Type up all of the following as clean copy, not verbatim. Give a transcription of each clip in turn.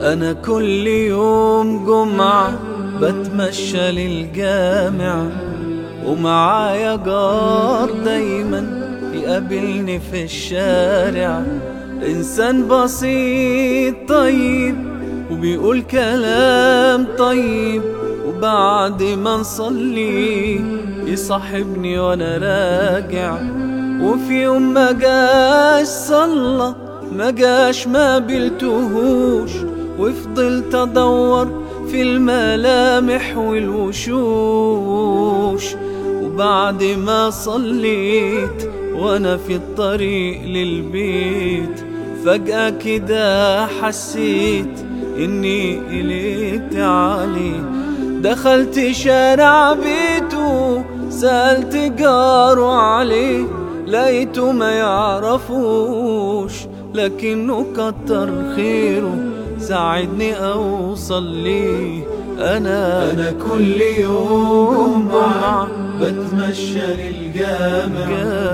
أنا كل يوم جمعة بتمشى للجامع، ومعايا جار دايما يقابلني في الشارع. إنسان بسيط طيب وبيقول كلام طيب، وبعد ما نصلي يصاحبني وانا راجع. وفي يوم ما جاش صلى، ما جاش ما قابلتهوش، وفضلت ادور في الملامح والوشوش. وبعد ما صليت وانا في الطريق للبيت، فجأة كده حسيت اني قلقت عليه. دخلت شارع بيته سألت جاره عليه، لقيته ما يعرفوش لكنه كتر خيره ساعدني اوصل ليه. انا كل يوم جمعة بتمشى للجامع،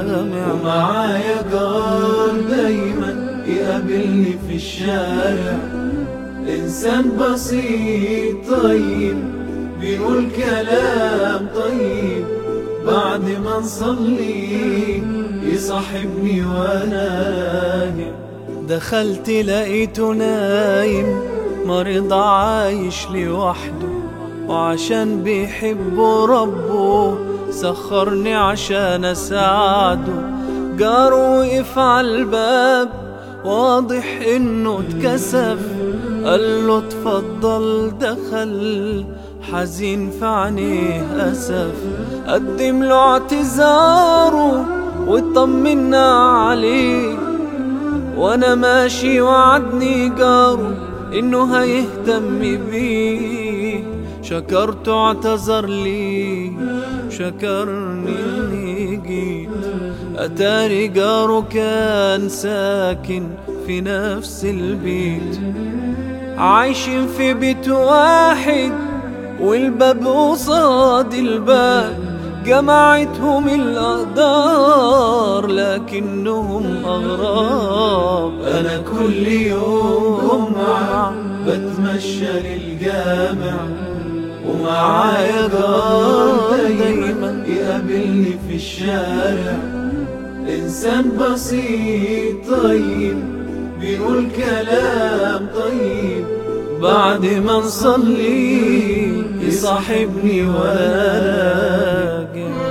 ومعايا جار دايما يقابلني في الشارع. إنسان بسيط طيب بيقول كلام طيب، بعد ما نصلي يصاحبني وانا راجع. دخلت لقيته نايم مريض عايش لوحده، وعشان بيحب ربه سخرني عشان اساعده. جاره وقف على الباب واضح انه اتكسف، قال له اتفضل. دخل حزين في عينيه اسف، قدم له اعتذاره واطمنا عليه. وانا ماشي وعدني جاره انه هيهتم بيه. شكرته اعتذر لي، شكرني اني جيت. اتاري جاره كان ساكن في نفس البيت، عايشين في بيت واحد والباب قصاد الباب. جمعتهم الأقدار لكنهم أغراب. أنا كل يوم جمعة بتمشى للجامع، ومعايا جار دايما يقابلني في الشارع. إنسان بسيط طيب بيقول كلام طيب، بعد ما نصلي يصاحبني وانا راجع.